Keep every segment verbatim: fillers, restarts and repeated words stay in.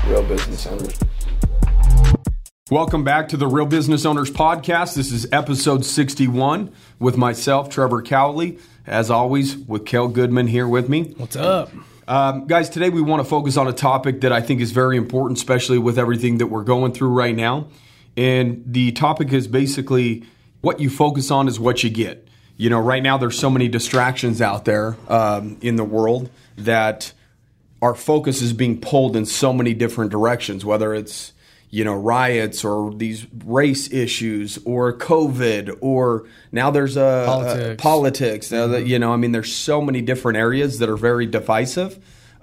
Real Business Owners. Welcome back to the Real Business Owners Podcast. This is episode sixty-one with myself, Trevor Cowley. As always, with Kel Goodman here with me. What's up? Um, guys, today we want to focus on a topic that I think is very important, especially with everything that we're going through right now. And the topic is basically what you focus on is what you get. You know, right now there's so many distractions out there um, in the world that our focus is being pulled in so many different directions, whether it's, you know, riots or these race issues or COVID or now there's a politics. A, politics. Mm-hmm. Uh, you know, I mean, there's so many different areas that are very divisive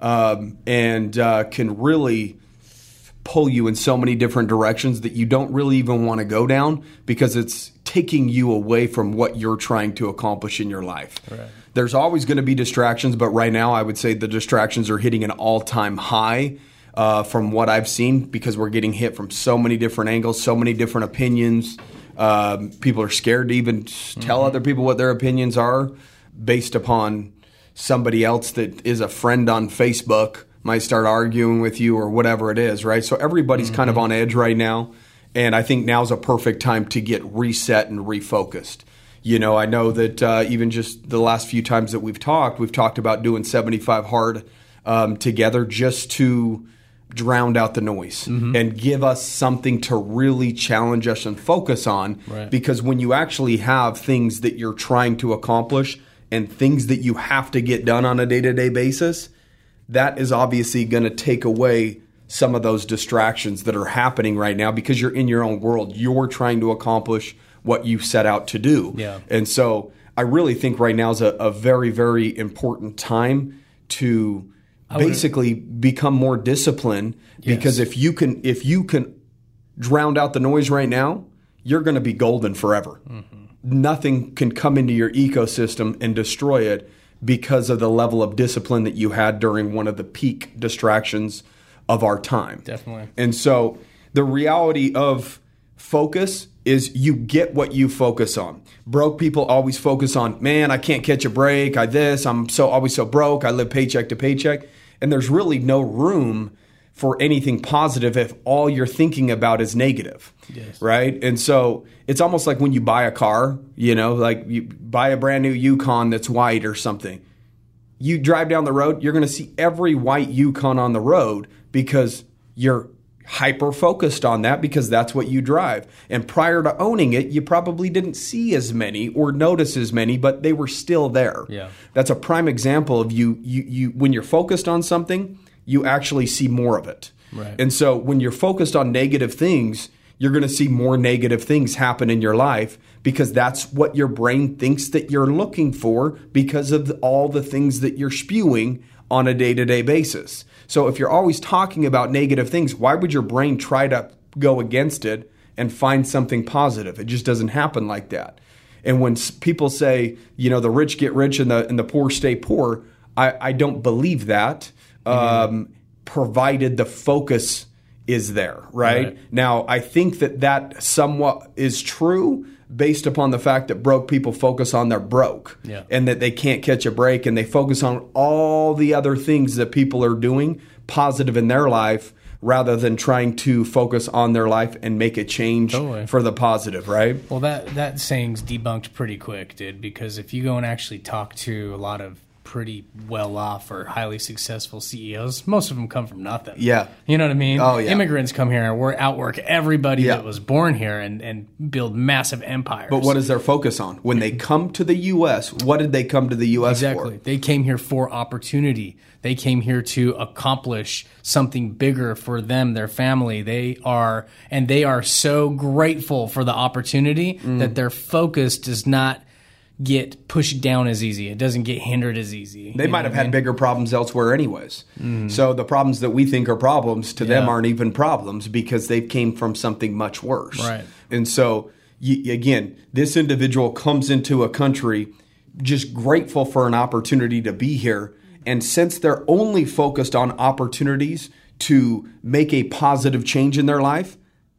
um, and uh, can really pull you in so many different directions that you don't really even want to go down because it's taking you away from what you're trying to accomplish in your life. Right. There's always going to be distractions, but right now I would say the distractions are hitting an all-time high uh, from what I've seen because we're getting hit from so many different angles, so many different opinions. Um, people are scared to even tell mm-hmm. other people what their opinions are based upon somebody else that is a friend on Facebook might start arguing with you or whatever it is, right? So everybody's mm-hmm. kind of on edge right now. And I think now's a perfect time to get reset and refocused. You know, I know that uh, even just the last few times that we've talked, we've talked about doing seventy-five hard um, together just to drown out the noise mm-hmm. and give us something to really challenge us and focus on. Right. Because when you actually have things that you're trying to accomplish and things that you have to get done on a day-to-day basis, that is obviously going to take away some of those distractions that are happening right now because you're in your own world. You're trying to accomplish what you set out to do. Yeah. And so I really think right now is a, a very, very important time to basically become more disciplined yes. because if you can if you can drown out the noise right now, you're going to be golden forever. Mm-hmm. Nothing can come into your ecosystem and destroy it because of the level of discipline that you had during one of the peak distractions of our time. Definitely. And so the reality of focus is you get what you focus on. Broke people always focus on, man, I can't catch a break. I this, I'm so always so broke. I live paycheck to paycheck. And there's really no room for anything positive if all you're thinking about is negative. Yes. Right? And so it's almost like when you buy a car, you know, like you buy a brand new Yukon that's white or something. You drive down the road, you're going to see every white Yukon on the road because you're hyper-focused on that because that's what you drive. And prior to owning it, you probably didn't see as many or notice as many, but they were still there. Yeah. That's a prime example of you, you, you when you're focused on something, you actually see more of it. Right. And so when you're focused on negative things, you're going to see more negative things happen in your life because that's what your brain thinks that you're looking for because of all the things that you're spewing on a day-to-day basis. So if you're always talking about negative things, why would your brain try to go against it and find something positive? It just doesn't happen like that. And when people say, you know, the rich get rich and the and the poor stay poor, I, I don't believe that, um, mm-hmm. provided the focus is there, right? right? Now, I think that that somewhat is true based upon the fact that broke people focus on their broke yeah. and that they can't catch a break and they focus on all the other things that people are doing positive in their life rather than trying to focus on their life and make a change totally. For the positive, right? Well, that, that saying's debunked pretty quick, dude, because if you go and actually talk to a lot of pretty well-off or highly successful C E Os, most of them come from nothing. Yeah. You know what I mean? Oh, yeah. Immigrants come here and we're outwork everybody yeah. that was born here and, and build massive empires. But what is their focus on? When they come to the U S, what did they come to the U S exactly. for? Exactly. They came here for opportunity. They came here to accomplish something bigger for them, their family. They are, and they are so grateful for the opportunity mm. that their focus does not get pushed down as easy. It doesn't get hindered as easy. They might have had bigger problems elsewhere anyways. Mm. So the problems that we think are problems to yeah. them aren't even problems because they came from something much worse. Right. And so, you, again, this individual comes into a country just grateful for an opportunity to be here. And since they're only focused on opportunities to make a positive change in their life,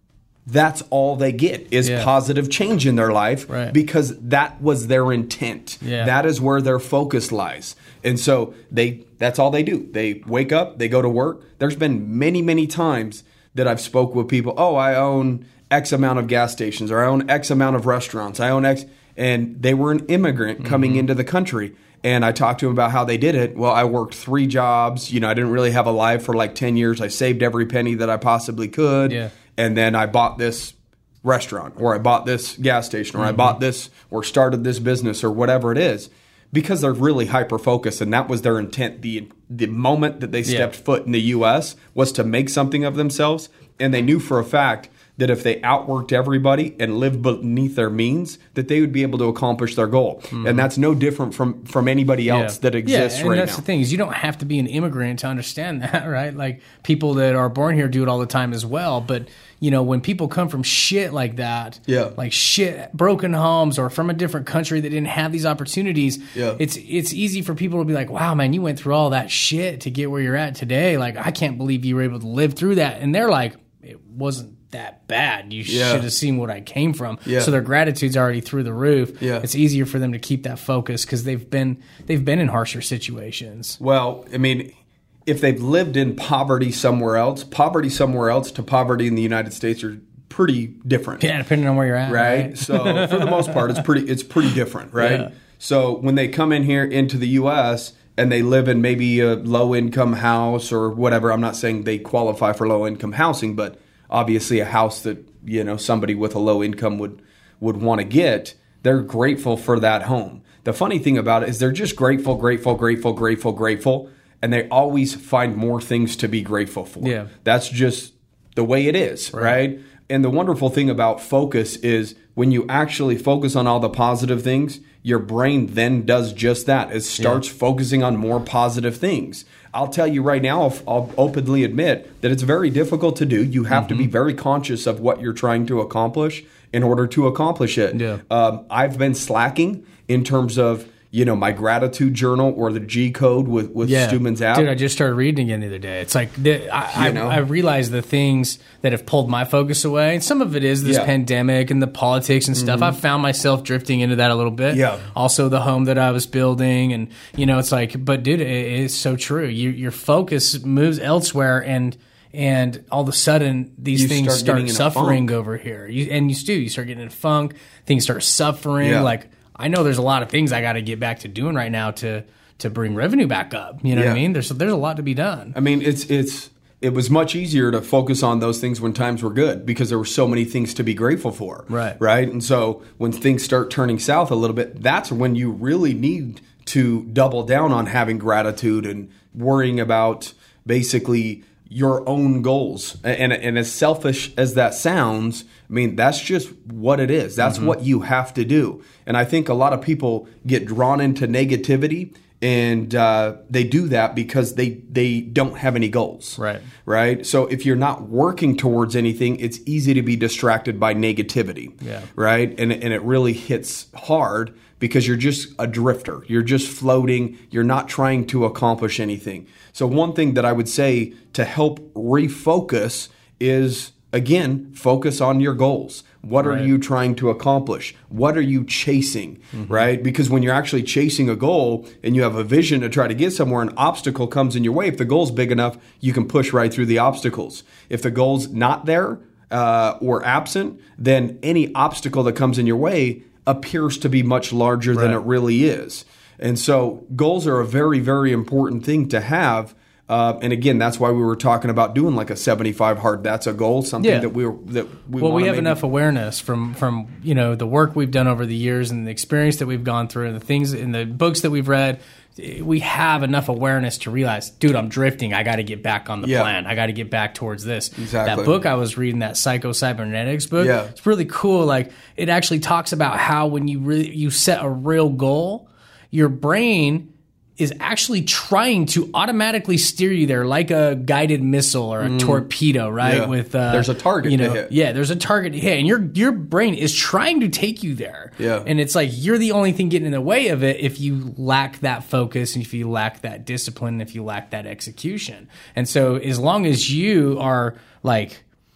that's all they get is Yeah. positive change in their life Right. because that was their intent. Yeah. That is where their focus lies. And so they that's all they do. They wake up, they go to work. There's been many, many times that I've spoke with people, oh, I own X amount of gas stations, or I own X amount of restaurants. I own X, and they were an immigrant coming Mm-hmm. into the country. And I talked to them about how they did it. Well, I worked three jobs. You know, I didn't really have a life for like ten years. I saved every penny that I possibly could. Yeah. And then I bought this restaurant, or I bought this gas station, or I bought this, or started this business, or whatever it is, because they're really hyper-focused, and that was their intent. The the moment that they stepped Yeah. foot in the U S was to make something of themselves, and they knew for a fact that if they outworked everybody and lived beneath their means, that they would be able to accomplish their goal. And that's no different from, from anybody else Yeah. that exists yeah, and right that's now. the thing is you don't have to be an immigrant to understand that, right? Like people that are born here do it all the time as well. But you know, when people come from shit like that, Yeah. like shit, broken homes, or from a different country that didn't have these opportunities, Yeah. it's it's easy for people to be like, "Wow, man, you went through all that shit to get where you're at today. Like, I can't believe you were able to live through that." And they're like, "It wasn't that bad. You Yeah. should have seen what I came from." Yeah. So their gratitude's already through the roof. Yeah. It's easier for them to keep that focus because they've been they've been in harsher situations. Well, I mean, if they've lived in poverty somewhere else, poverty somewhere else to poverty in the United States are pretty different. Yeah, depending on where you're at. Right? Right. So for the most part, it's pretty it's pretty different, right? Yeah. So when they come in here into the U S and they live in maybe a low income house or whatever, I'm not saying they qualify for low income housing, but obviously a house that, you know, somebody with a low income would would want to get, they're grateful for that home. The funny thing about it is they're just grateful, grateful, grateful, grateful, grateful, and they always find more things to be grateful for. Yeah. That's just the way it is, right? right? And the wonderful thing about focus is when you actually focus on all the positive things, your brain then does just that. It starts yeah. focusing on more positive things. I'll tell you right now, I'll, I'll openly admit that it's very difficult to do. You have mm-hmm. to be very conscious of what you're trying to accomplish in order to accomplish it. Yeah. Um, I've been slacking in terms of, you know, my gratitude journal or the G code with, with yeah. Steuben's app. Dude, I just started reading again the other day. It's like, the, I, you know? I, I realized the things that have pulled my focus away. And some of it is this yeah. pandemic and the politics and stuff. Mm-hmm. I've found myself drifting into that a little bit. Yeah. Also the home that I was building. And, you know, it's like, but dude, it is so true. You, your focus moves elsewhere, and and all of a sudden these you things start, start suffering over here. You, and you do. You start getting in a funk. Things start suffering. Yeah. Like, I know there's a lot of things I got to get back to doing right now to to bring revenue back up. You know yeah. what I mean? There's there's a lot to be done. I mean, it's it's it was much easier to focus on those things when times were good because there were so many things to be grateful for. Right. Right. And so when things start turning south a little bit, that's when you really need to double down on having gratitude and worrying about basically your own goals. And, and as selfish as that sounds, I mean, that's just what it is. That's mm-hmm. what you have to do. And I think a lot of people get drawn into negativity, and uh, they do that because they, they don't have any goals. Right. Right? So if you're not working towards anything, it's easy to be distracted by negativity. Yeah. Right? And, and it really hits hard because you're just a drifter. You're just floating. You're not trying to accomplish anything. So one thing that I would say to help refocus is, again, focus on your goals. What right. are you trying to accomplish? What are you chasing, mm-hmm. right? Because when you're actually chasing a goal and you have a vision to try to get somewhere, an obstacle comes in your way. If the goal's big enough, you can push right through the obstacles. If the goal's not there uh, or absent, then any obstacle that comes in your way appears to be much larger right. than it really is. And so goals are a very, very important thing to have. Uh, and again, that's why we were talking about doing like a seventy-five hard. That's a goal, something yeah. that we were, that we well, we have maybe... enough awareness from from you know the work we've done over the years and the experience that we've gone through and the things in the books that we've read. We have enough awareness to realize, dude, I'm drifting. I got to get back on the yeah. plan. I got to get back towards this. Exactly. That book I was reading, that Psycho Cybernetics book, yeah. it's really cool. Like it actually talks about how when you really you set a real goal, your brain is actually trying to automatically steer you there like a guided missile or a mm. torpedo, right? Yeah. With uh, there's a target you know, to hit. Yeah, there's a target to hit, and your your brain is trying to take you there. Yeah. And it's like you're the only thing getting in the way of it if you lack that focus and if you lack that discipline, and if you lack that execution. And so as long as you are like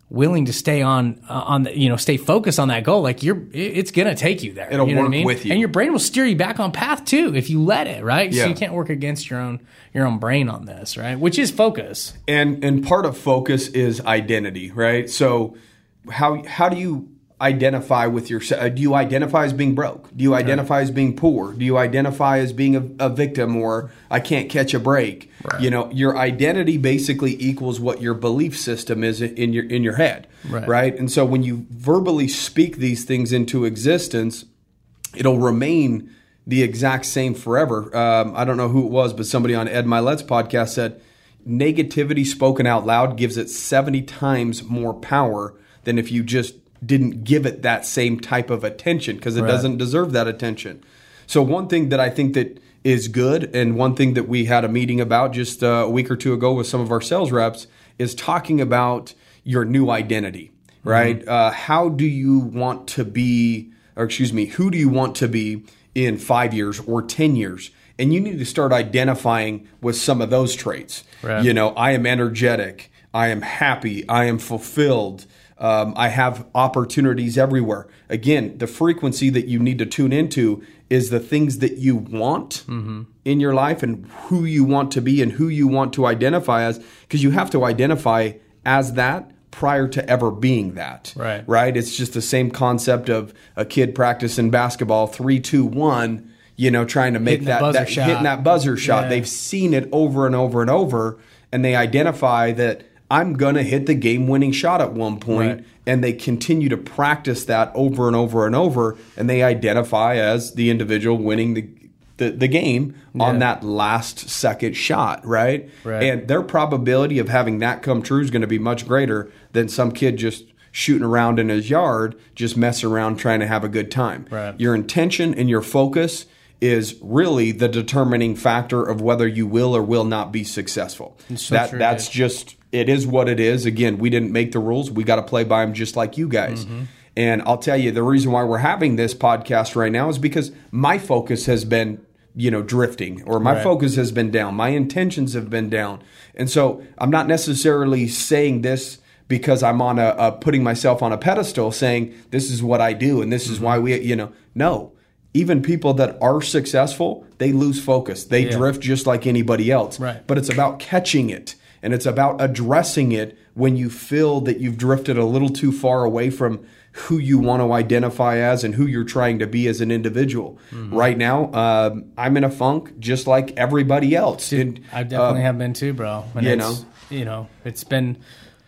willing to stay on uh, on the, you know, stay focused on that goal, like you're, it's gonna take you there. It'll you know work what I mean? with you, and your brain will steer you back on path too if you let it. Right? Yeah. So you can't work against your own your own brain on this, right? Which is focus. And and part of focus is identity, right? So how how do you identify with yourself? Do you identify as being broke? Do you identify right. as being poor? Do you identify as being a, a victim or I can't catch a break? Right. You know, your identity basically equals what your belief system is in your in your head, right. right? And so when you verbally speak these things into existence, it'll remain the exact same forever. Um, I don't know who it was, but somebody on Ed Milet's podcast said negativity spoken out loud gives it seventy times more power than if you just didn't give it that same type of attention because it right. doesn't deserve that attention. So one thing that I think that is good and one thing that we had a meeting about just a week or two ago with some of our sales reps is talking about your new identity, right? Mm-hmm. Uh, how do you want to be, or excuse me, who do you want to be in five years or ten years? And you need to start identifying with some of those traits. Right. You know, I am energetic. I am happy. I am fulfilled. Um, I have opportunities everywhere. Again, the frequency that you need to tune into is the things that you want mm-hmm. in your life and who you want to be and who you want to identify as, because you have to identify as that prior to ever being that. Right. Right? It's just the same concept of a kid practicing basketball, three, two, one, you know, trying to make hitting that, that hitting that buzzer shot. Yeah. They've seen it over and over and over, and they identify that I'm going to hit the game-winning shot at one point, right. and they continue to practice that over and over and over, and they identify as the individual winning the the, the game yeah. on that last second shot, right? right? And their probability of having that come true is going to be much greater than some kid just shooting around in his yard, just messing around trying to have a good time. Right. Your intention and your focus is really the determining factor of whether you will or will not be successful. So that true, that's dude. just it is what it is. Again, we didn't make the rules. We got to play by them just like you guys. Mm-hmm. And I'll tell you, the reason why we're having this podcast right now is because my focus has been, you know, drifting, or my right. focus has been down. My intentions have been down. And so I'm not necessarily saying this because I'm on a, a putting myself on a pedestal saying this is what I do and this mm-hmm. is why we, you know, no. Even people that are successful, they lose focus. They yeah. drift just like anybody else. Right. But it's about catching it, and it's about addressing it when you feel that you've drifted a little too far away from who you want to identify as and who you're trying to be as an individual. Mm-hmm. Right now, um, I'm in a funk just like everybody else. Dude, and, I definitely uh, have been too, bro. And you it's, know, you know, it's been...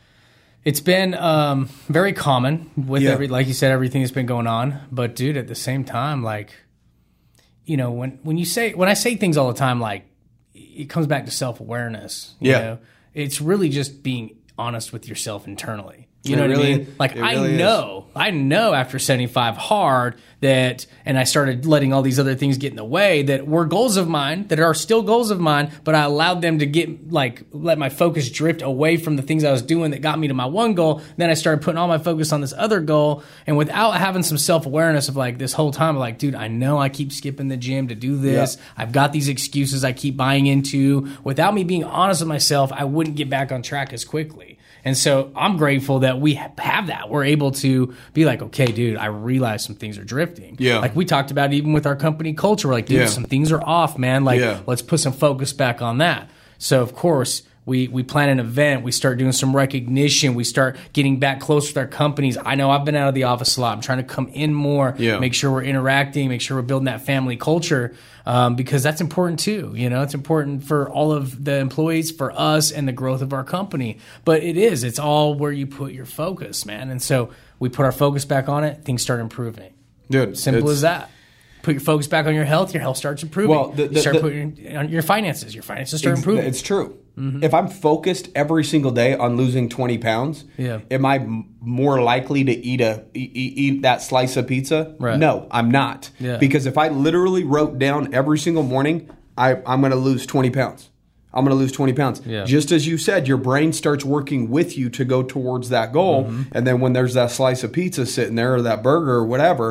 It's been um, very common with yeah. every, like you said, everything that's been going on. But dude, at the same time, like, you know, when, when you say, when I say things all the time, like it comes back to self-awareness. You yeah. know? It's really just being honest with yourself internally. You it know really, what I mean? Like really I know, is. I know after seventy-five hard that, and I started letting all these other things get in the way that were goals of mine, that are still goals of mine, but I allowed them to get, like, let my focus drift away from the things I was doing that got me to my one goal. Then I started putting all my focus on this other goal. And without having some self-awareness of like this whole time, like, dude, I know I keep skipping the gym to do this. Yep. I've got these excuses I keep buying into. Without me being honest with myself, I wouldn't get back on track as quickly. And so I'm grateful that we have that. We're able to be like, okay, dude, I realize some things are drifting. Yeah. Like we talked about even with our company culture. We're like, dude, yeah. some things are off, man. Like, yeah. let's put some focus back on that. So, of course, we we plan an event. We start doing some recognition. We start getting back close with our companies. I know I've been out of the office a lot. I'm trying to come in more, yeah. make sure we're interacting, make sure we're building that family culture. Um, because that's important too. You know, it's important for all of the employees, for us, and the growth of our company. But it is, it's all where you put your focus, man. And so we put our focus back on it, things start improving. Dude, simple as that. Put your focus back on your health, your health starts improving. Well, the, the, you start the, putting on your finances, your finances start it's, improving. It's true. Mm-hmm. If I'm focused every single day on losing twenty pounds, yeah. am I m- more likely to eat a eat, eat that slice of pizza? Right. No, I'm not. Yeah. Because if I literally wrote down every single morning, I, I'm going to lose twenty pounds. I'm going to lose twenty pounds. Yeah. Just as you said, your brain starts working with you to go towards that goal. Mm-hmm. And then when there's that slice of pizza sitting there or that burger or whatever,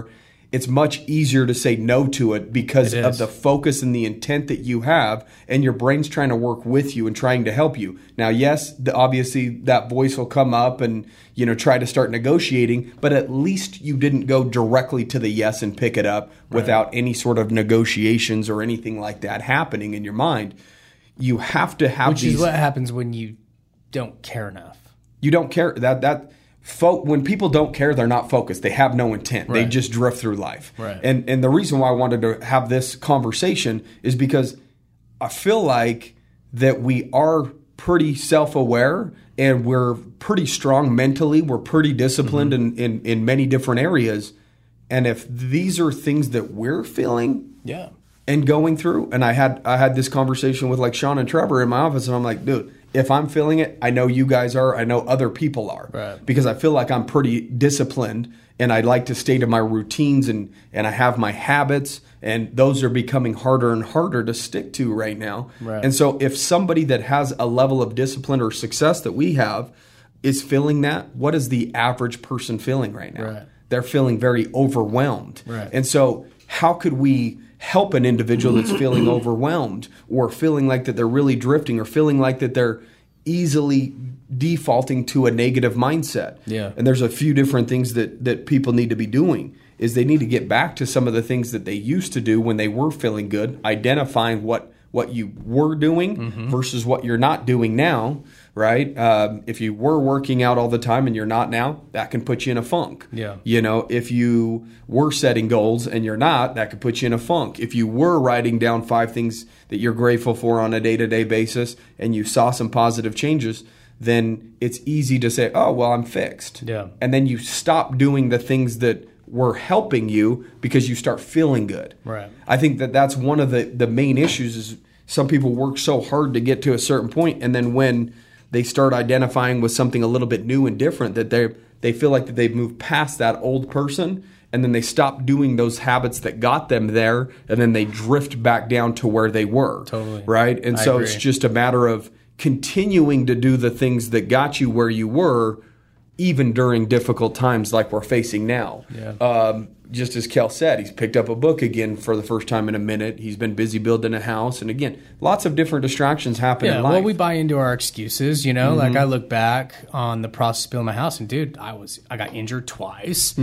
it's much easier to say no to it because It of is. the focus and the intent that you have, and your brain's trying to work with you and trying to help you. Now, yes, the, obviously that voice will come up and, you know, try to start negotiating, but at least you didn't go directly to the yes and pick it up without any sort of negotiations or anything like that happening in your mind. You have to have Which these. is what happens when you don't care enough. You don't care that that fo- when people don't care, they're not focused. They have no intent. They Right. just drift through life. Right. And and the reason why I wanted to have this conversation is because I feel like that we are pretty self-aware and we're pretty strong mentally. We're pretty disciplined Mm-hmm. in, in in many different areas. And if these are things that we're feeling Yeah. and going through, and I had I had this conversation with like Sean and Trevor in my office, and I'm like, dude, if I'm feeling it, I know you guys are, I know other people are, Right. because I feel like I'm pretty disciplined, and I like to stay to my routines, and and I have my habits, and those are becoming harder and harder to stick to right now. Right. And so, if somebody that has a level of discipline or success that we have is feeling that, what is the average person feeling right now? Right. They're feeling very overwhelmed, Right. and so how could we help an individual that's feeling overwhelmed or feeling like that they're really drifting or feeling like that they're easily defaulting to a negative mindset? Yeah. And there's a few different things that, that people need to be doing is they need to get back to some of the things that they used to do when they were feeling good, identifying what, what you were doing Mm-hmm. versus what you're not doing now, right? Um, if you were working out all the time and you're not now, that can put you in a funk. Yeah. You know, if you were setting goals and you're not, that could put you in a funk. If you were writing down five things that you're grateful for on a day-to-day basis and you saw some positive changes, then it's easy to say, oh, well, I'm fixed. Yeah. And then you stop doing the things that were helping you because you start feeling good. Right. I think that that's one of the, the main issues is some people work so hard to get to a certain point, and then when they start identifying with something a little bit new and different, that they they feel like that they've moved past that old person, and then they stop doing those habits that got them there, and then they drift back down to where they were. Totally. Right? And I so agree. it's just a matter of continuing to do the things that got you where you were, even during difficult times like we're facing now. Yeah. Um, just as Kel said, he's picked up a book again for the first time in a minute. He's been busy building a house. And again, lots of different distractions happen Yeah, in life. well, we buy into our excuses, you know. Like I look back on the process of building my house, and dude, I was I got injured twice.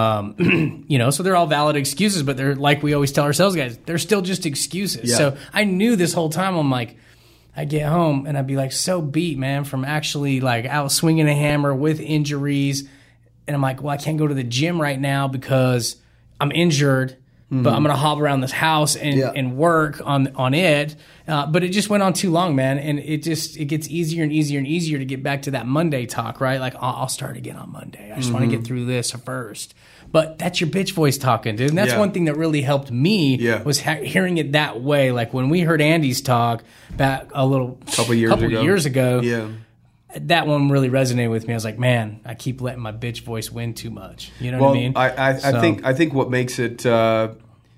Um, you know, so they're all valid excuses, but they're like we always tell ourselves, guys, they're still just excuses. Yeah. So I knew this whole time. I'm like, I get home and I'd be like so beat, man, from actually like out swinging a hammer with injuries, and I'm like, well, I can't go to the gym right now because I'm injured. But I'm gonna hop around this house and, Yeah. and work on on it. Uh, but it just went on too long, man. And it just it gets easier and easier and easier to get back to that Monday talk, right? Like I'll, I'll start again on Monday. I just want to get through this first. But that's your bitch voice talking, dude. And that's Yeah. one thing that really helped me Yeah. was ha- hearing it that way. Like when we heard Andy's talk back a little Couple years couple ago. years ago, Yeah. that one really resonated with me. I was like, man, I keep letting my bitch voice win too much. You know Well, what I mean? I, I, I So- think I think what makes it uh,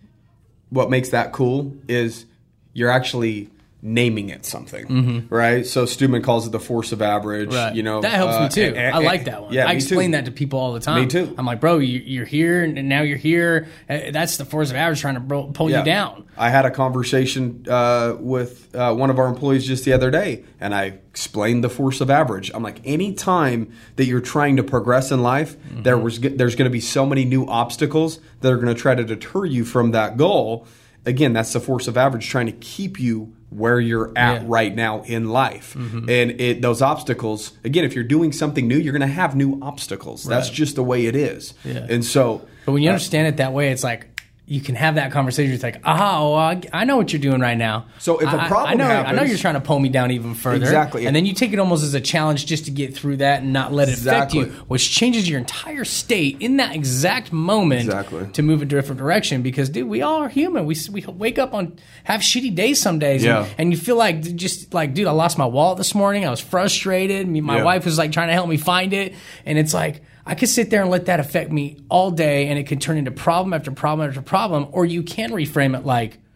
what makes that cool is you're actually naming it something, right? So Stewman calls it the force of average. Mm-hmm. Right. You know, that helps uh, me too. and- I and- like that one. Yeah, I me explain too. that to people all the time. Me too. I'm like, bro, you, you're here and now you're here. Uh, That's the force of average trying to bro- pull Yeah. you down. I had a conversation uh, with uh, one of our employees just the other day, and I explained the force of average. I'm like, any time that you're trying to progress in life, Mm-hmm. there was there's going to be so many new obstacles that are going to try to deter you from that goal. Again, that's the force of average, trying to keep you where you're at Yeah. right now in life. And it, those obstacles, again, if you're doing something new, you're going to have new obstacles. That's Right. just the way it is. Yeah. And so, But when you understand it that way, it's like you can have that conversation. It's like, ah, well, I, I know what you're doing right now. So if a I- I- problem I know, I know happens- you're trying to pull me down even further. Exactly. And then you take it almost as a challenge just to get through that and not let it Exactly. affect you, which changes your entire state in that exact moment Exactly. to move a different direction. Because, dude, we all are human. We we wake up on have shitty days some days, Yeah. and, and you feel like just like, dude, I lost my wallet this morning. I was frustrated. Me, my Yeah. wife was like trying to help me find it, and it's like, I could sit there and let that affect me all day, and it could turn into problem after problem after problem. Or you can reframe it like,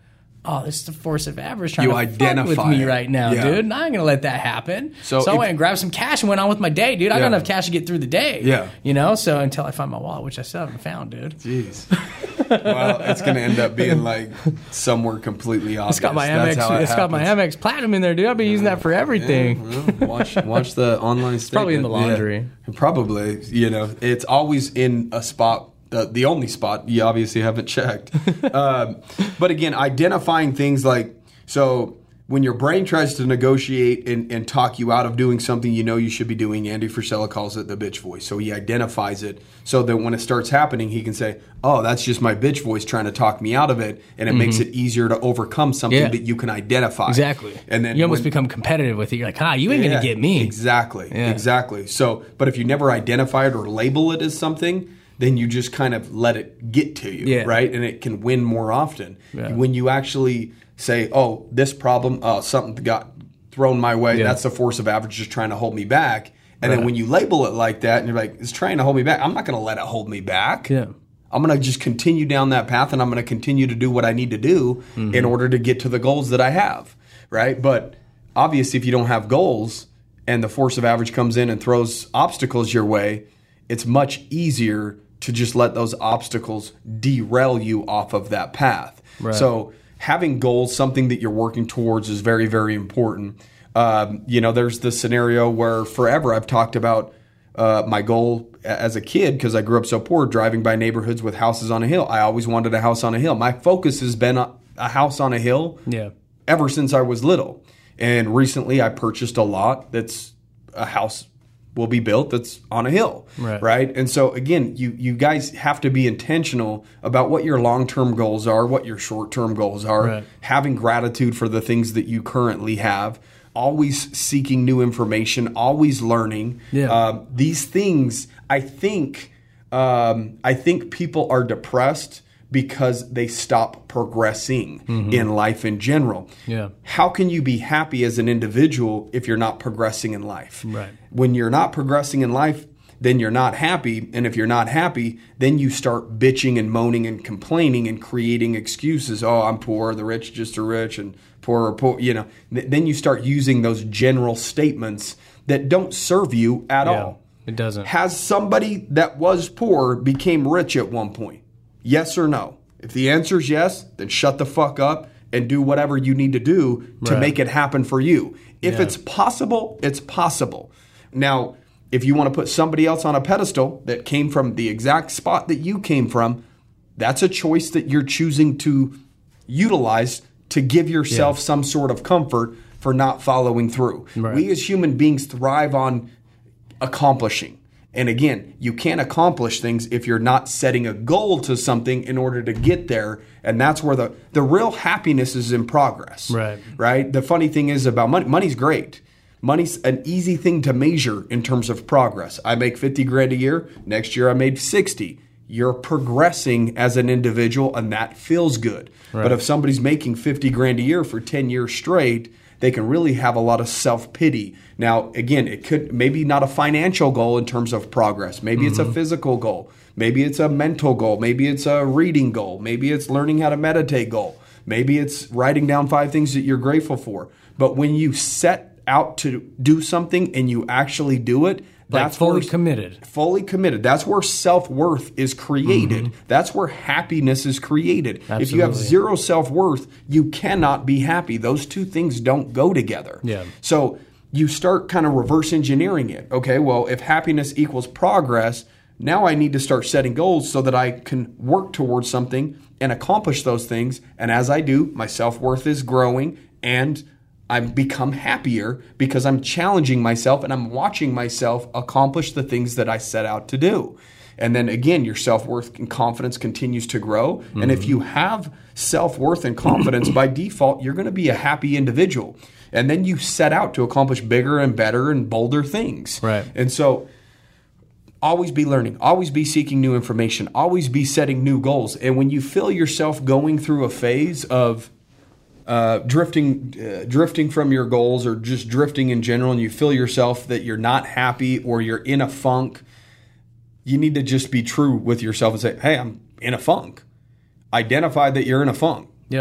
oh, this is the force of average trying You to identify fuck with me it. right now, Yeah. dude. And I ain't gonna let that happen. So So, I if- went and grabbed some cash and went on with my day, dude. I Yeah. got enough cash to get through the day. Yeah. You know, so until I find my wallet, which I still haven't found, dude. Jeez. Well, it's going to end up being like somewhere completely obvious. It's got my That's Amex. how it It's got my happens. Amex Platinum in there, dude. I've been using that for everything. Well, watch, watch the online statement. probably in the laundry. Yeah, probably. You know, it's always in a spot, the, the only spot you obviously haven't checked. um, but again, identifying things like, so when your brain tries to negotiate and, and talk you out of doing something you know you should be doing, Andy Frisella calls it the bitch voice. So he identifies it so that when it starts happening, he can say, oh, that's just my bitch voice trying to talk me out of it. And it mm-hmm. makes it easier to overcome something Yeah. that you can identify. Exactly. And then you almost when- become competitive with it. You're like, ah, you ain't Yeah, going to get me. Exactly. Yeah. Exactly. So, but if you never identify it or label it as something, then you just kind of let it get to you, Yeah. right? And it can win more often. Yeah. When you actually say, oh, this problem, uh, something got thrown my way, Yeah. that's the force of average just trying to hold me back. And Right. then when you label it like that and you're like, it's trying to hold me back, I'm not going to let it hold me back. Yeah. I'm going to just continue down that path and I'm going to continue to do what I need to do mm-hmm. in order to get to the goals that I have, right? But obviously, if you don't have goals and the force of average comes in and throws obstacles your way, it's much easier to just let those obstacles derail you off of that path. Right. So having goals, something that you're working towards, is very, very important. Um, you know, there's the scenario where forever I've talked about uh, my goal as a kid, because I grew up so poor, driving by neighborhoods with houses on a hill. I always wanted a house on a hill. My focus has been a, a house on a hill Yeah. ever since I was little. And recently I purchased a lot that's a house will be built that's on a hill, Right. right? And so again, you you guys have to be intentional about what your long-term goals are, what your short-term goals are, Right. having gratitude for the things that you currently have, always seeking new information, always learning. Yeah. Um, these things, I think, um, I think people are depressed because they stop progressing Mm-hmm. in life in general. Yeah. How can you be happy as an individual if you're not progressing in life? Right. When you're not progressing in life, then you're not happy. And if you're not happy, then you start bitching and moaning and complaining and creating excuses. Oh, I'm poor, the rich just are rich, and poor are poor. You know, Th- then you start using those general statements that don't serve you at Yeah. all. It doesn't. Has somebody that was poor became rich at one point? Yes or no? If the answer is yes, then shut the fuck up and do whatever you need to do to Right. make it happen for you. If Yeah. it's possible, it's possible. Now, if you want to put somebody else on a pedestal that came from the exact spot that you came from, that's a choice that you're choosing to utilize to give yourself Yeah. some sort of comfort for not following through. Right. We as human beings thrive on accomplishing. And again, you can't accomplish things if you're not setting a goal to something in order to get there. And that's where the, the real happiness is in progress. Right. Right? The funny thing is about money, money's great. Money's an easy thing to measure in terms of progress. I make fifty grand a year. Next year I made sixty. You're progressing as an individual and that feels good. Right. But if somebody's making fifty grand a year for ten years straight, they can really have a lot of self-pity. Now, again, it could maybe not a financial goal in terms of progress. Maybe mm-hmm. it's a physical goal. Maybe it's a mental goal. Maybe it's a reading goal. Maybe it's learning how to meditate goal. Maybe it's writing down five things that you're grateful for. But when you set out to do something and you actually do it, Like that's fully where, committed. Fully committed. That's where self-worth is created. Mm-hmm. That's where happiness is created. Absolutely. If you have zero self-worth, you cannot be happy. Those two things don't go together. Yeah. So you start kind of reverse engineering it. Okay, well, if happiness equals progress, now I need to start setting goals so that I can work towards something and accomplish those things. And as I do, my self-worth is growing and I've become happier because I'm challenging myself and I'm watching myself accomplish the things that I set out to do. And then again, your self-worth and confidence continues to grow. Mm-hmm. And if you have self-worth and confidence, by default, you're going to be a happy individual. And then you set out to accomplish bigger and better and bolder things. Right. And so always be learning, always be seeking new information, always be setting new goals. And when you feel yourself going through a phase of Uh, drifting uh, drifting from your goals or just drifting in general, and you feel yourself that you're not happy or you're in a funk, you need to just be true with yourself and say, hey, I'm in a funk. Identify that you're in a funk. Yeah.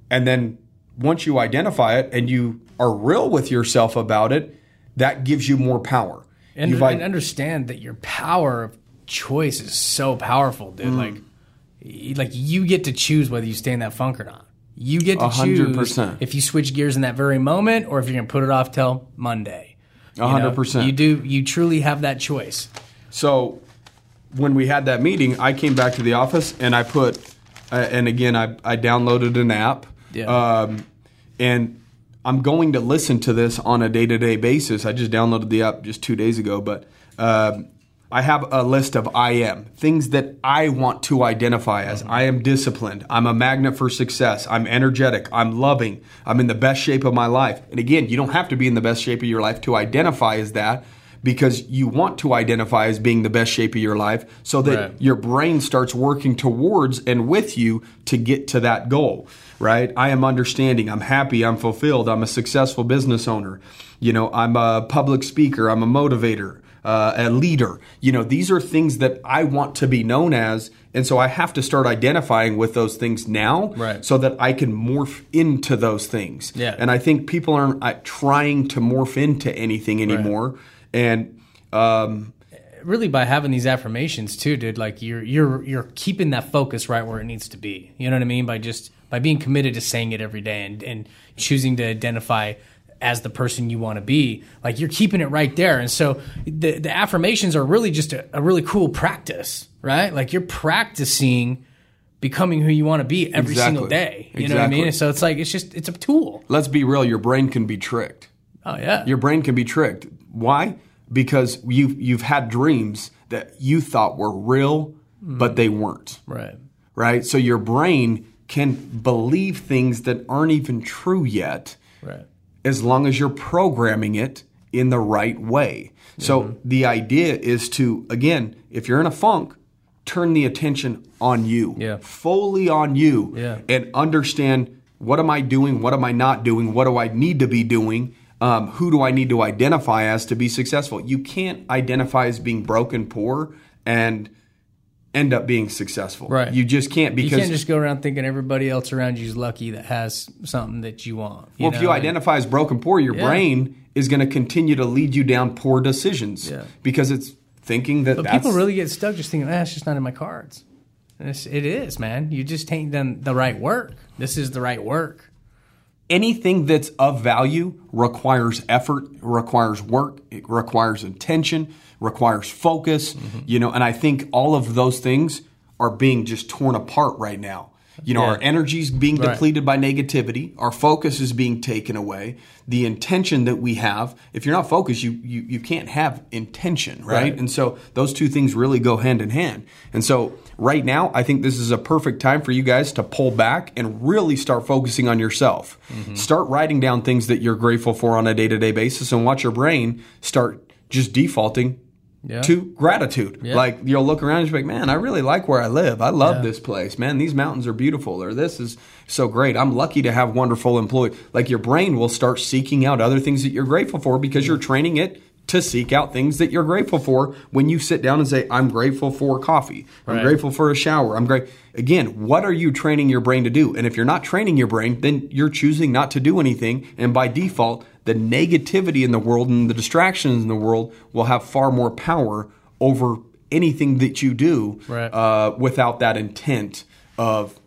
And then once you identify it and you are real with yourself about it, that gives you more power. And, You've and understand that your power of choice is so powerful, dude. Mm. Like, like you get to choose whether you stay in that funk or not. You get to one hundred percent choose if you switch gears in that very moment or if you're going to put it off till Monday. one hundred percent. You do. You truly have that choice. So when we had that meeting, I came back to the office and I put, uh, and again, I, I downloaded an app. Yeah. Um, and I'm going to listen to this on a day-to-day basis. I just downloaded the app just two days ago, but um, I have a list of I am, things that I want to identify as. Mm-hmm. I am disciplined. I'm a magnet for success. I'm energetic. I'm loving. I'm in the best shape of my life. And again, you don't have to be in the best shape of your life to identify as that, because you want to identify as being the best shape of your life so that right. your brain starts working towards and with you to get to that goal. Right? I am understanding. I'm happy. I'm fulfilled. I'm a successful business owner. You know, I'm a public speaker. I'm a motivator, uh, a leader. You know, these are things that I want to be known as. And so I have to start identifying with those things now right. so that I can morph into those things. Yeah. And I think people aren't uh, trying to morph into anything anymore. Right. And, um, really by having these affirmations too, dude, like you're you're you're keeping that focus right where it needs to be. You know what I mean? By just by being committed to saying it every day and, and choosing to identify as the person you want to be, like you're keeping it right there. And so the the affirmations are really just a, a really cool practice, right? Like you're practicing becoming who you want to be every exactly. single day. You exactly. know what I mean? And so it's like it's just it's a tool. Let's be real, your brain can be tricked. Oh yeah. Your brain can be tricked. Why? Because you've, you've had dreams that you thought were real, mm. but they weren't. Right. Right? So your brain can believe things that aren't even true yet, right. as long as you're programming it in the right way. Mm-hmm. So the idea is to, again, if you're in a funk, turn the attention on you, yeah. fully on you, yeah. and understand, what am I doing? What am I not doing? What do I need to be doing? Um, who do I need to identify as to be successful? You can't identify as being broken, poor, and end up being successful. Right. You just can't, because you can't just go around thinking everybody else around you is lucky that has something that you want. You well, know? if you identify as broken, poor, your yeah. brain is going to continue to lead you down poor decisions yeah. because it's thinking that. But that's, people really get stuck just thinking, ah, it's just not in my cards. And it's, it is, man. You just ain't done the right work. This is the right work. Anything that's of value requires effort, requires work, it requires intention, requires focus, mm-hmm. you know, and I think all of those things are being just torn apart right now. You know, yeah. our energy is being right. depleted by negativity. Our focus is being taken away. The intention that we have, if you're not focused, you you, you can't have intention, right? right? And so those two things really go hand in hand. And so right now, I think this is a perfect time for you guys to pull back and really start focusing on yourself. Mm-hmm. Start writing down things that you're grateful for on a day-to-day basis and watch your brain start just defaulting Yeah. to gratitude. Yeah. Like you'll look around and you're like, man, I really like where I live. I love yeah. this place. Man, these mountains are beautiful. Or this is so great. I'm lucky to have wonderful employees. Like your brain will start seeking out other things that you're grateful for because you're training it to seek out things that you're grateful for when you sit down and say, I'm grateful for coffee. I'm right. grateful for a shower. I'm great. Again, what are you training your brain to do? And if you're not training your brain, then you're choosing not to do anything. And by default, the negativity in the world and the distractions in the world will have far more power over anything that you do right. uh, without that intent of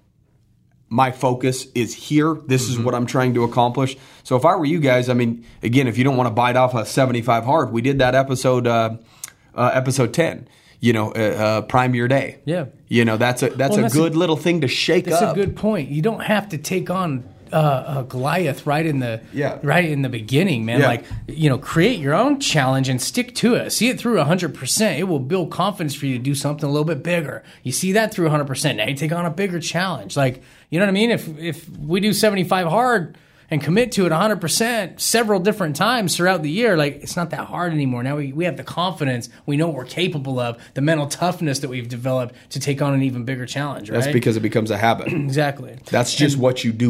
my focus is here. This mm-hmm. is what I'm trying to accomplish. So if I were you guys, I mean, again, if you don't want to bite off a seventy-five hard, we did that episode, uh, uh, episode ten. You know, uh, uh, prime your day. Yeah. You know, that's a that's well, a that's good a, little thing to shake that's up. That's a good point. You don't have to take on uh, a Goliath right in the yeah. right in the beginning, man. Yeah. Like, you know, create your own challenge and stick to it. See it through one hundred percent. It will build confidence for you to do something a little bit bigger. You see that through one hundred percent. Now you take on a bigger challenge. Like, you know what I mean? If if we do seventy-five hard and commit to it one hundred percent several different times throughout the year, like, it's not that hard anymore. Now we, we have the confidence. We know what we're capable of, the mental toughness that we've developed to take on an even bigger challenge, right? That's because it becomes a habit. Exactly. That's just and, what you do now.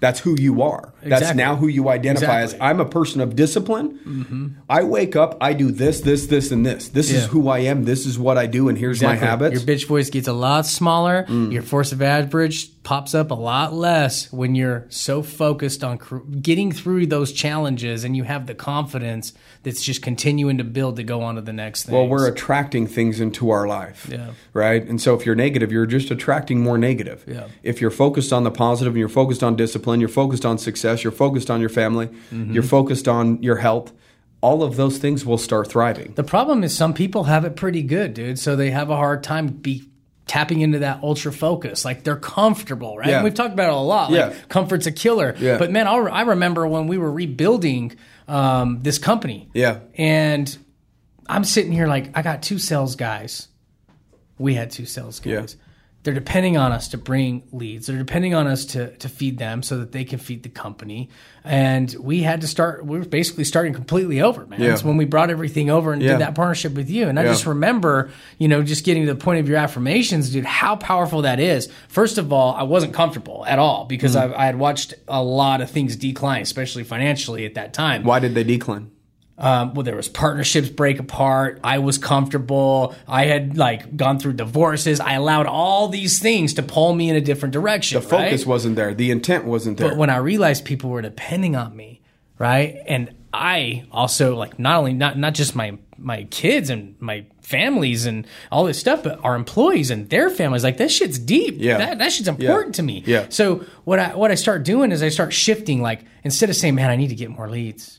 That's who you are. Exactly. That's now who you identify exactly. as. I'm a person of discipline. Mm-hmm. I wake up, I do this, this, this, and this. This yeah. is who I am. This is what I do, and here's exactly. my habits. Your bitch voice gets a lot smaller. Mm. Your force of average pops up a lot less when you're so focused on cr- getting through those challenges, and you have the confidence that's just continuing to build to go on to the next thing. Well, we're attracting things into our life, yeah. right? And so if you're negative, you're just attracting more negative. Yeah. If you're focused on the positive and you're focused on discipline, you're focused on success, you're focused on your family, mm-hmm. you're focused on your health, all of those things will start thriving. The problem is some people have it pretty good, dude. So they have a hard time be tapping into that ultra focus. Like they're comfortable, right? Yeah. And we've talked about it a lot. Like yeah. comfort's a killer. Yeah. But man, I'll, I remember when we were rebuilding um, this company. Yeah. And I'm sitting here like, I got two sales guys. We had two sales guys. Yeah. They're depending on us to bring leads. They're depending on us to to feed them so that they can feed the company. And we had to start, we were basically starting completely over, man. Yeah. So when we brought everything over and yeah. did that partnership with you. And I yeah. just remember, you know, just getting to the point of your affirmations, dude, how powerful that is. First of all, I wasn't comfortable at all because mm. I, I had watched a lot of things decline, especially financially at that time. Why did they decline? Um, well, there was partnerships break apart. I was comfortable. I had like gone through divorces. I allowed all these things to pull me in a different direction. The focus right? wasn't there. The intent wasn't there. But when I realized people were depending on me, right? And I also like not only not not just my my kids and my families and all this stuff, but our employees and their families. Like that shit's deep. Yeah, that, that shit's important yeah. to me. Yeah. So what I what I start doing is I start shifting. Like instead of saying, "Man, I need to get more leads."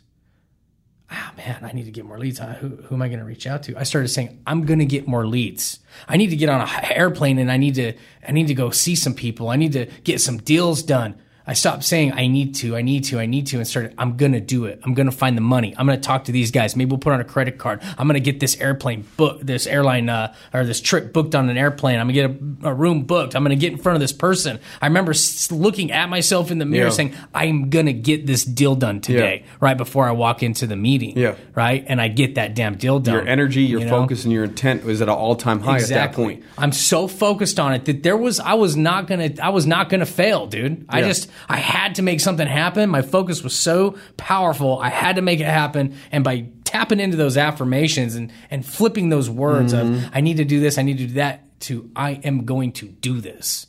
Ah, oh, man, I need to get more leads. Who, who am I going to reach out to? I started saying, I'm going to get more leads. I need to get on an airplane and I need to, I need to go see some people. I need to get some deals done. I stopped saying, I need to, I need to, I need to, and started, I'm going to do it. I'm going to find the money. I'm going to talk to these guys. Maybe we'll put on a credit card. I'm going to get this airplane book, this airline, uh, or this trip booked on an airplane. I'm going to get a, a room booked. I'm going to get in front of this person. I remember s- looking at myself in the mirror yeah. saying, I'm going to get this deal done today, yeah. right before I walk into the meeting, yeah. right? And I get that damn deal done. Your energy, your you focus, know? and your intent was at an all-time high exactly. at that point. I'm so focused on it that there was, I was not going to, I was not going to fail, dude. I yeah. just, I had to make something happen. My focus was so powerful. I had to make it happen. And by tapping into those affirmations and, and flipping those words mm-hmm. of, I need to do this, I need to do that, to, I am going to do this.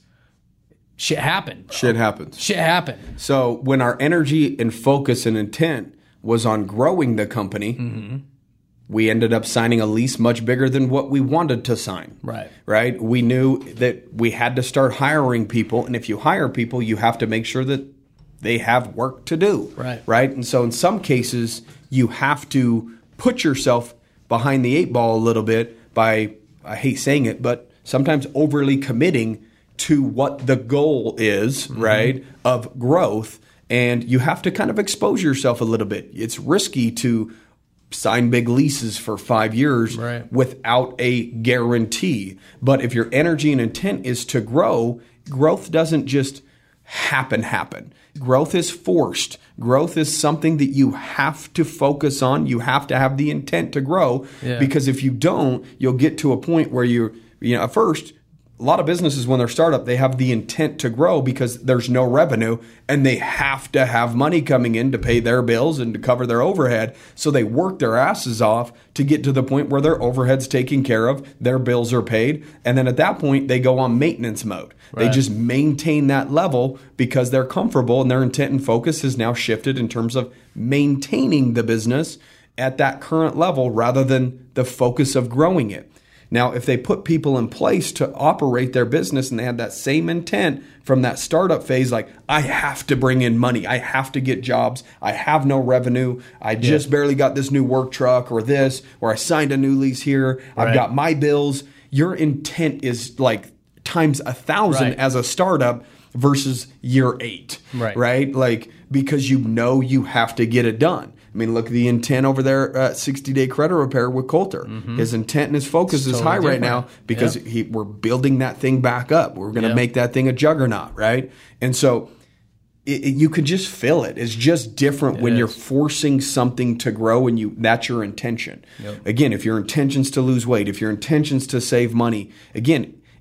Shit happened. Bro. Shit happens. Shit happened. So when our energy and focus and intent was on growing the company, mm-hmm. we ended up signing a lease much bigger than what we wanted to sign. Right. Right. We knew that we had to start hiring people. And if you hire people, you have to make sure that they have work to do. Right. Right. And so in some cases, you have to put yourself behind the eight ball a little bit by, I hate saying it, but sometimes overly committing to what the goal is, mm-hmm. right, of growth. And you have to kind of expose yourself a little bit. It's risky to sign big leases for five years right. without a guarantee. But if your energy and intent is to grow, growth doesn't just happen, happen. Growth is forced. Growth is something that you have to focus on. You have to have the intent to grow yeah. because if you don't, you'll get to a point where you're, you know, at first, a lot of businesses, when they're startup, they have the intent to grow because there's no revenue and they have to have money coming in to pay their bills and to cover their overhead. So they work their asses off to get to the point where their overhead's taken care of, their bills are paid. And then at that point, they go on maintenance mode. Right. They just maintain that level because they're comfortable and their intent and focus has now shifted in terms of maintaining the business at that current level rather than the focus of growing it. Now, if they put people in place to operate their business and they had that same intent from that startup phase, like, I have to bring in money, I have to get jobs, I have no revenue, I just yeah. barely got this new work truck or this, or I signed a new lease here, I've right. got my bills. Your intent is like times a thousand right. as a startup versus year eight, right? right? Like, because you know you have to get it done. I mean, look at the intent over there at sixty-day credit repair with Coulter. Mm-hmm. His intent and his focus it's is totally high different. Right now because yep. he, we're building that thing back up. We're going to yep. make that thing a juggernaut, right? And so it, it, you can just feel it. It's just different it when is. You're forcing something to grow and you that's your intention. Yep. Again, if your intention's to lose weight, if your intention's to save money, again,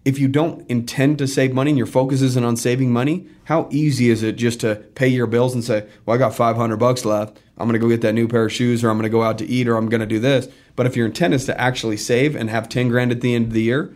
if you don't intend to save money and your focus isn't on saving money, how easy is it just to pay your bills and say, well, I got five hundred bucks left. I'm going to go get that new pair of shoes, or I'm going to go out to eat, or I'm going to do this. But if your intent is to actually save and have ten grand at the end of the year,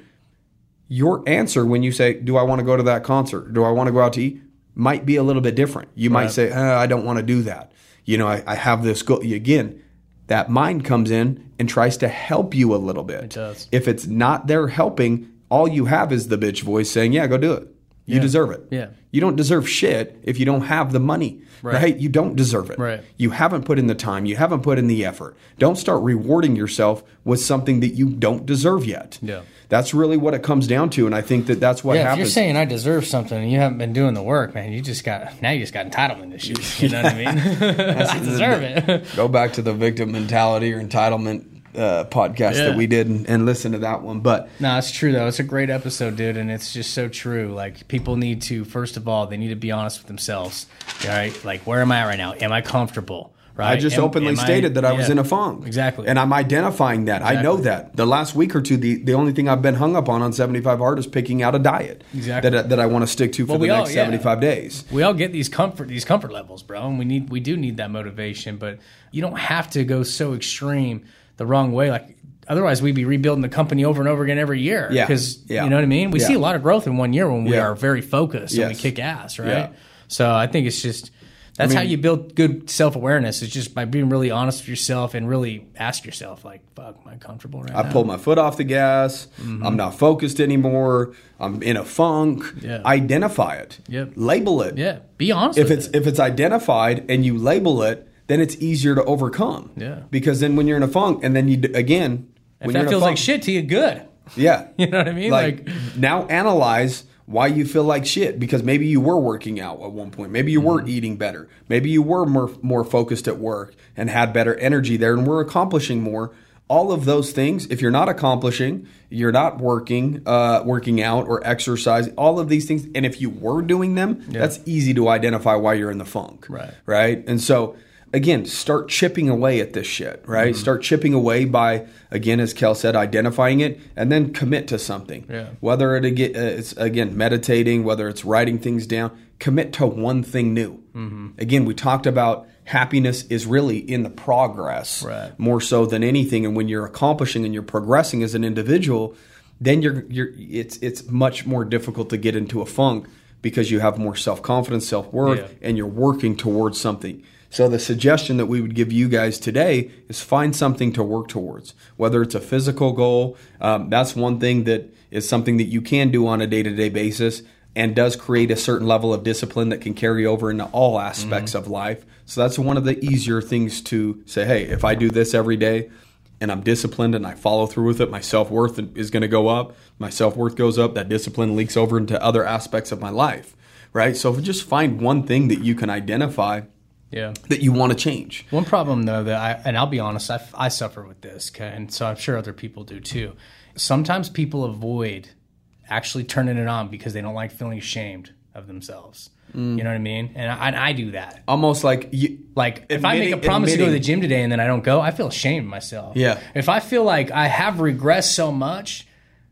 your answer when you say, do I want to go to that concert? Do I want to go out to eat? Might be a little bit different. You Right. might say, uh, I don't want to do that. You know, I, I have this goal. Again, that mind comes in and tries to help you a little bit. It does. If it's not there helping, all you have is the bitch voice saying, yeah, go do it. You Yeah. deserve it. Yeah. You don't deserve shit if you don't have the money, right. Right. You don't deserve it. Right. You haven't put in the time. You haven't put in the effort. Don't start rewarding yourself with something that you don't deserve yet. Yeah. That's really what it comes down to, and I think that that's what Yeah, if happens. you're saying I deserve something and you haven't been doing the work, man, you just got now you just got entitlement issues. You know what I mean? I deserve it. Go back to the victim mentality or entitlement uh, podcast Yeah. that we did and, and listen to that one. But No, it's true though. It's a great episode, dude, and it's just so true. Like people need to, first of all, they need to be honest with themselves. All right, like where am I at right now? Am I comfortable? Right. I just Am- openly am I- stated that I was yeah, in a funk. Exactly. And I'm identifying that. I know Exactly. that. The last week or two, the, the only thing I've been hung up on on seventy-five Hard is picking out a diet Exactly. that, that I want to stick to for Well, the we all- next yeah. seventy-five days. We all get these comfort these comfort levels, bro, and we need we do need that motivation, but you don't have to go so extreme the wrong way. Like otherwise, we'd be rebuilding the company over and over again every year. Yeah. Because Yeah. you know what I mean. We Yeah. see a lot of growth in one year when we Yeah. are very focused and we Yes. kick ass, right? Yeah. So I think it's just that's I how mean- you build good self awareness. It's just by being really honest with yourself and really ask yourself, like, "Fuck, am I comfortable right I now?" pulled my foot off the gas. I'm not focused anymore. I'm in a funk. Yeah. Identify it. Yep. Label it. Yeah, be honest. If with it's it. if it's identified and you label it, then it's easier to overcome. Yeah. Because then when you're in a funk, and then you d- again, if when that you're in a feels like funk- shit to you, good. Yeah. You know what I mean? Like, now analyze why you feel like shit, because maybe you were working out at one point. Maybe you were Mm-hmm. eating better. Maybe you were more, more focused at work and had better energy there and were accomplishing more. All of those things, if you're not accomplishing, you're not working, uh, working out or exercising, all of these things. And if you were doing them, that's easy to identify why you're in the funk. Right. Right. And so, again, start chipping away at this shit, right? Mm-hmm. Start chipping away by, again, as Kel said, identifying it, and then commit to something. Yeah. Whether it ag- uh, it's, again, meditating, whether it's writing things down, commit to one thing new. Mm-hmm. Again, we talked about happiness is really in the progress Right. more so than anything. And when you're accomplishing and you're progressing as an individual, then you're you're it's it's much more difficult to get into a funk because you have more self-confidence, self-worth, Yeah. and you're working towards something. So the suggestion that we would give you guys today is find something to work towards, whether it's a physical goal. Um, that's one thing that is something that you can do on a day-to-day basis and does create a certain level of discipline that can carry over into all aspects Mm-hmm. of life. So that's one of the easier things to say, hey, if I do this every day and I'm disciplined and I follow through with it, my self-worth is going to go up. My self-worth goes up. That discipline leaks over into other aspects of my life, right? So if you just find one thing that you can identify Yeah. that you want to change. One problem, though, that I, and I'll be honest, I, I suffer with this, okay? And so I'm sure other people do too. Sometimes people avoid actually turning it on because they don't like feeling ashamed of themselves. Mm. You know what I mean? And I, and I do that. Almost like you, Like, if I make a Admitting- promise to go to the admitting- gym today and then I don't go, I feel ashamed of myself. Yeah. If I feel like I have regressed so much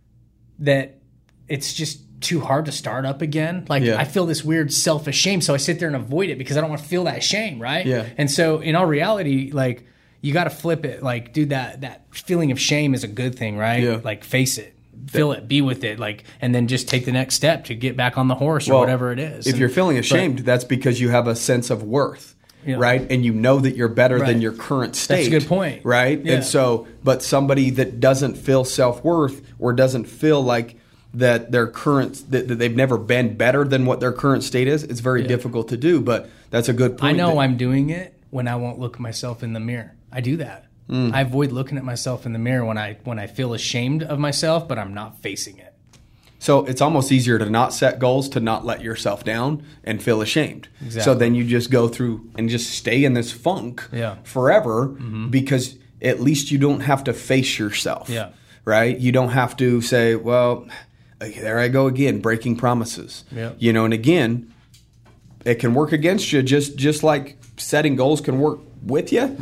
that it's just too hard to start up again, like Yeah. I feel this weird selfish shame, so I sit there and avoid it because I don't want to feel that shame, right? Yeah. And so in all reality, like you got to flip it. Like, dude, that that feeling of shame is a good thing, right? Yeah. Like, face it, feel it, be with it, like, and then just take the next step to get back on the horse or well, whatever it is. If And- you're feeling but- ashamed, that's because you have a sense of worth. Yeah. Right. And you know that you're better Right. than your current state. That's a good point. Right. Yeah. And so, but somebody that doesn't feel self worth or doesn't feel like that their current, that, that they've never been better than what their current state is, it's very difficult to do. But that's a good point. I know that- I'm doing it when I won't look at myself in the mirror. I do that. Mm. I avoid looking at myself in the mirror when I when I feel ashamed of myself, but I'm not facing it. So it's almost easier to not set goals, to not let yourself down and feel ashamed. Exactly. So then you just go through and just stay in this funk Yeah. forever because at least you don't have to face yourself. Yeah. Right? You don't have to say, well, there I go again, breaking promises. Yeah. You know, and again, it can work against you just just like setting goals can work with you. Right.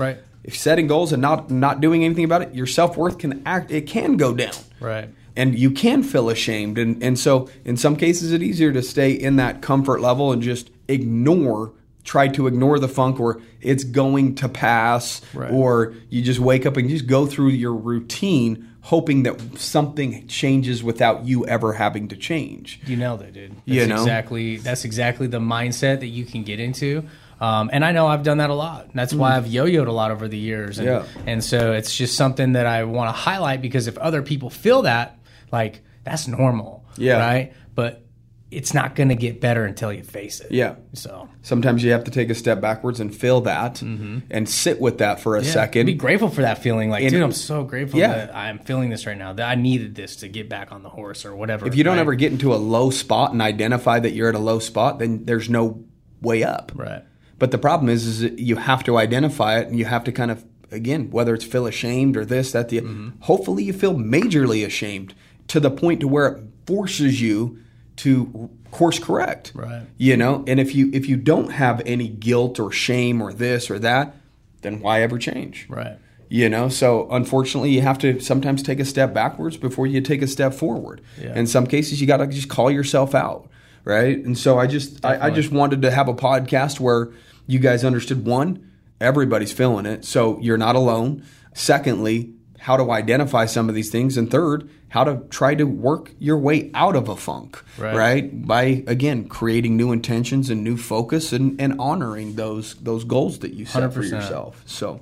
if setting goals and not not doing anything about it, your self-worth can act it can go down. Right. And you can feel ashamed. And and so in some cases it's easier to stay in that comfort level and just ignore try to ignore the funk, or it's going to pass, right. or you just wake up and you just go through your routine hoping that something changes without you ever having to change. You nailed it, dude. That's you know? exactly that's exactly the mindset that you can get into. Um, and I know I've done that a lot. That's why I've yo-yoed a lot over the years. And, yeah. and so it's just something that I want to highlight, because if other people feel that, like, that's normal. Yeah. Right? But it's not going to get better until you face it. Yeah. So sometimes you have to take a step backwards and feel that mm-hmm. and sit with that for a yeah. second. Be grateful for that feeling. Like, and, dude, I'm so grateful yeah. that I'm feeling this right now, that I needed this to get back on the horse or whatever. If you don't right? ever get into a low spot and identify that you're at a low spot, then there's no way up. Right. But the problem is, is that you have to identify it, and you have to kind of, again, whether it's feel ashamed or this, that, the, mm-hmm. hopefully you feel majorly ashamed to the point to where it forces you to course correct. Right. You know, and if you if you don't have any guilt or shame or this or that, then why ever change? Right. You know, so unfortunately you have to sometimes take a step backwards before you take a step forward. Yeah. In some cases you got to just call yourself out, right? And so I just I, I just wanted to have a podcast where you guys understood, one, everybody's feeling it, so you're not alone. Secondly, how to identify some of these things, and third, how to try to work your way out of a funk, right? right? By, again, creating new intentions and new focus, and, and honoring those those goals that you set one hundred percent for yourself. So,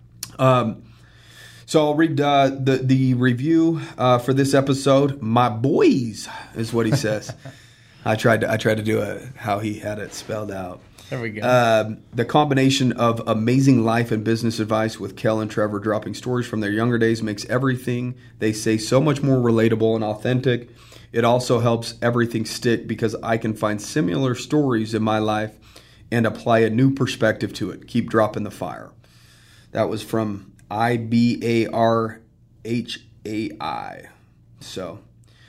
um, so I'll read uh, the the review uh, for this episode. My boys is what he says. I tried to I tried to do a how he had it spelled out. There we go. Uh, the combination of amazing life and business advice with Kel and Trevor dropping stories from their younger days makes everything they say so much more relatable and authentic. It also helps everything stick because I can find similar stories in my life and apply a new perspective to it. Keep dropping the fire. That was from I B A R H A I. So...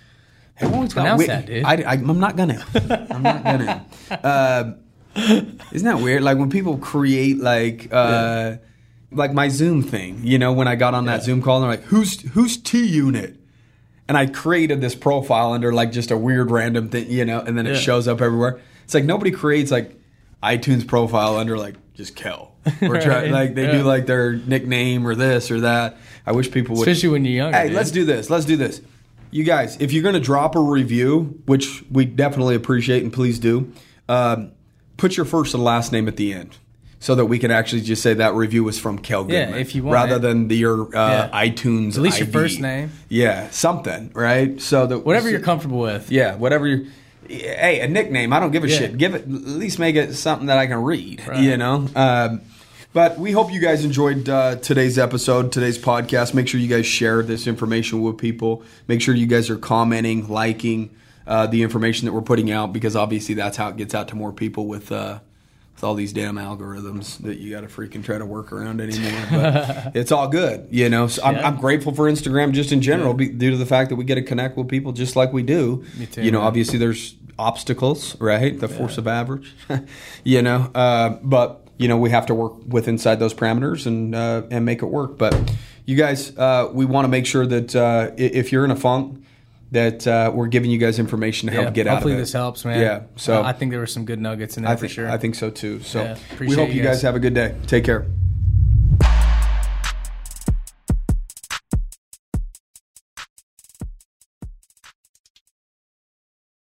Pronounce that, dude. I, I, I'm not gonna. I'm not gonna. Uh, isn't that weird? Like when people create like uh, yeah. like my Zoom thing. You know, when I got on that yeah. Zoom call, and they're like, "Who's who's T Unit?" And I created this profile under like just a weird random thing, you know, and then it yeah. shows up everywhere. It's like nobody creates like iTunes profile under like just Kel or try, right. like they yeah. do like their nickname or this or that. I wish people would, especially when you're younger. Hey, dude. let's do this. Let's do this. You guys, if you're going to drop a review, which we definitely appreciate and please do, um, put your first and last name at the end so that we can actually just say that review was from Kel Goodman. Yeah, if you want. Rather it. than the, your uh, yeah. iTunes at least I D. your first name. Yeah, something, right? So that whatever you're comfortable with. Yeah, whatever you Hey, a nickname, I don't give a yeah. shit. Give it, at least make it something that I can read, right. you know? Um, But we hope you guys enjoyed uh, today's episode, today's podcast. Make sure you guys share this information with people. Make sure you guys are commenting, liking uh, the information that we're putting out, because obviously that's how it gets out to more people with uh, with all these damn algorithms that you got to freaking try to work around anymore. But it's all good, you know. So I'm, yeah. I'm grateful for Instagram just in general, yeah. be, due to the fact that we get to connect with people just like we do. Me too, you know, man. obviously there's obstacles, right? The yeah. force of average, you know. Uh, but you know, we have to work with inside those parameters and uh, and make it work. But you guys, uh, we want to make sure that uh, if you're in a funk, that uh, we're giving you guys information to help yeah, get out of it. Hopefully this helps, man. Yeah. So uh, I think there were some good nuggets in there I for think, sure. I think so too. So Yeah, we hope you you guys guys. have a good day. Take care.